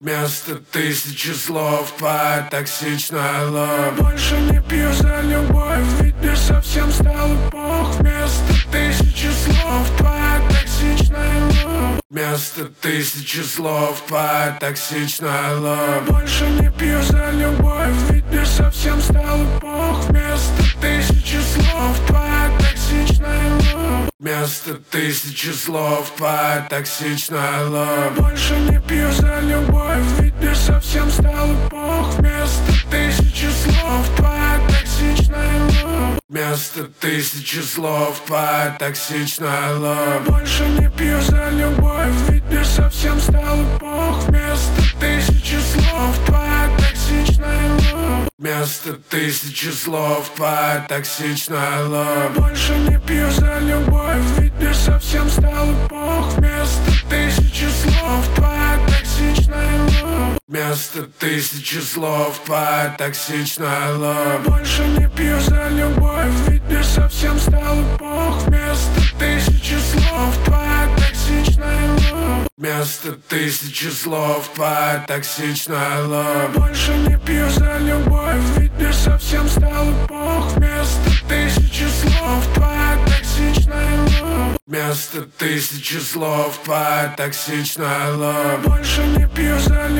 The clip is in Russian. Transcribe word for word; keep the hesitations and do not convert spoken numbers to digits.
Вместо тысячи слов по токсичная лove. Больше не пью за любовь, ведь мне совсем стало плохо. Вместо тысячи слов по токсичная love. Вместо тысячи слов по токсичная love. Больше не пью за любовь, ведь мне совсем стало плохо. Вместо тысячи слов по токсичная love. Вместо тысячи слов по токсичная love. Больше не пью за любовь, ведь мне совсем стало плохо. Вместо тысячи слов по токсичная love. Вместо тысячи слов по токсичная love. Больше не пью за любовь, ведь мне совсем стало плохо. Вместо тысячи слов по токсичная love. Вместо тысячи слов по токсичная love. Больше не пью за любовь, ведь мне совсем стало плохо. Вместо тысячи слов по токсичная love. Вместо тысячи слов по токсичная love. Больше не пью за любовь, ведь мне совсем стало плохо. Вместо тысячи слов по токсичная love. Вместо тысячи слов по токсичная love. Больше не пью за любовь, ведь мне совсем стало плохо. Вместо тысячи слов по токсичная love. Вместо тысячи слов по токсичная love. Больше не пью за любовь.